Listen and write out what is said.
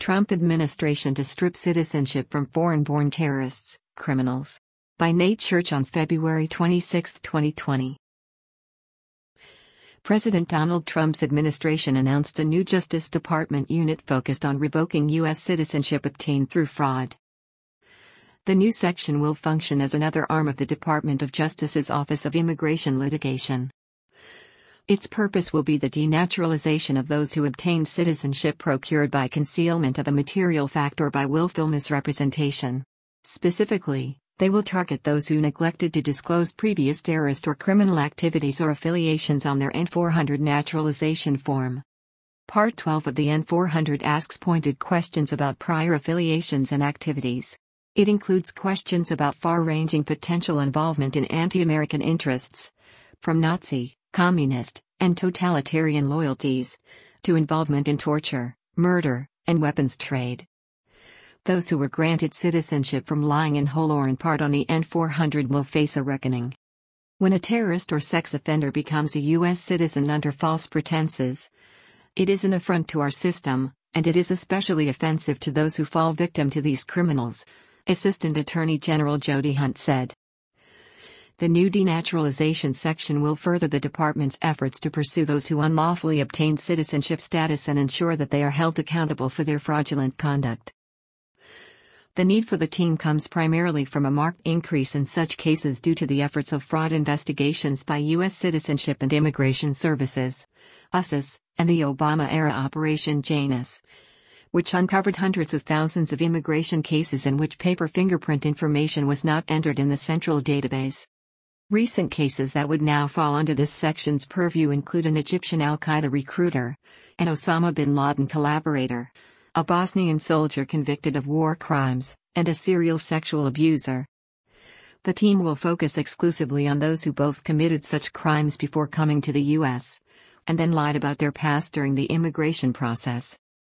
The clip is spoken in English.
Trump administration to strip citizenship from foreign-born terrorists, criminals. By Nate Church on February 26, 2020. President Donald Trump's administration announced a new Justice Department unit focused on revoking U.S. citizenship obtained through fraud. The new section will function as another arm of the Department of Justice's Office of Immigration Litigation. Its purpose will be the denaturalization of those who obtained citizenship procured by concealment of a material fact or by willful misrepresentation. Specifically, they will target those who neglected to disclose previous terrorist or criminal activities or affiliations on their N-400 naturalization form. Part 12 of the N-400 asks pointed questions about prior affiliations and activities. It includes questions about far-ranging potential involvement in anti-American interests, from Nazi, communist, and totalitarian loyalties, to involvement in torture, murder, and weapons trade. Those who were granted citizenship from lying in whole or in part on the N-400 will face a reckoning. When a terrorist or sex offender becomes a U.S. citizen under false pretenses, it is an affront to our system, and it is especially offensive to those who fall victim to these criminals, Assistant Attorney General Jody Hunt said. The new denaturalization section will further the department's efforts to pursue those who unlawfully obtained citizenship status and ensure that they are held accountable for their fraudulent conduct. The need for the team comes primarily from a marked increase in such cases due to the efforts of fraud investigations by U.S. Citizenship and Immigration Services, USCIS, and the Obama-era Operation Janus, which uncovered hundreds of thousands of immigration cases in which paper fingerprint information was not entered in the central database. Recent cases that would now fall under this section's purview include an Egyptian al-Qaeda recruiter, an Osama bin Laden collaborator, a Bosnian soldier convicted of war crimes, and a serial sexual abuser. The team will focus exclusively on those who both committed such crimes before coming to the U.S., and then lied about their past during the immigration process.